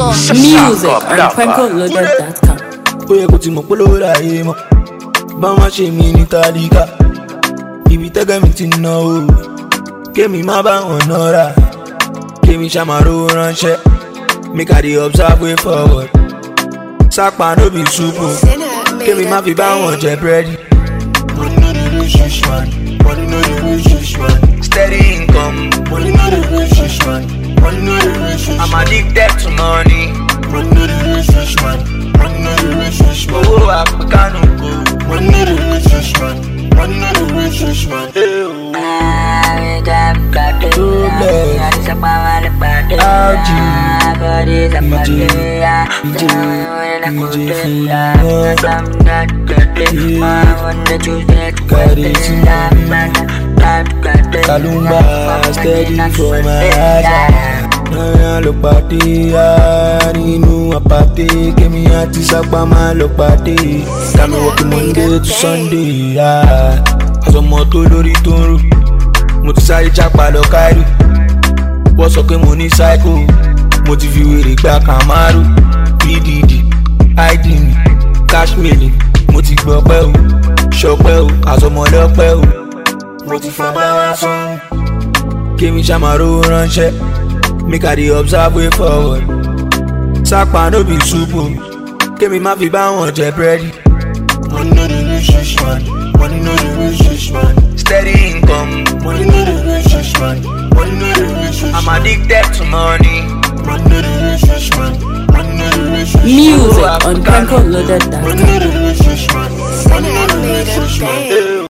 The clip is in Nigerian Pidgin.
Music on PrankoLoaded.com. Ó yẹ kó ti mọ̀ pé lówó láyé mọ́, bá wọn ṣe mí ní tálíkà. Ibi tẹ́gẹ́ mi ti ná o, kémi má bá wọn nọ́ra. Kémi ṣàmàrò ránṣẹ́, make I dey observe way forward. Sápá no be soup o, kémi má fi bá wọn jẹ búrẹ́dì. Money no dey reach this man, money no dey reach this man. Steady income, money no dey reach this man, money no dey reach this man. I'm addicted to money, money no dey reach this man, money no dey reach this man. Owó àpèkánú kò, money no dey reach this man, money no dey reach this man. Kalumba steady for my eyes. Naya lo pati nínú apate. Kemi àti Sapa máa lọ pàdé. Kami working Monday to Sunday. Àsọmọ tó lórí tó ń rò. Mo ti sáré jápa lọ Cairo. Wọ́n sọ pé mo ní psycho. Mo ti fi wèrè gba Camaro. PDD, ID mi, cash mailing. Mo ti gbọ́ pẹ́ o, ṣọpẹ́ o, àsọmọ lọ́pẹ́ o. Mo ti fa báwa sán. Kémi ṣàmàrò ránṣẹ́, make I dey observe way forward. Sápá no be soup o, kémi má fi bá wọn jẹ búrẹ́dì. Money no dey reach this man, money no dey reach this man. Steady income, money no dey reach this man, money no dey reach this man. I'm addicted to money, money no dey reach this man, money no dey reach this man. Music on PrankoLoaded.com. Money no dey reach this man, money no dey reach this man.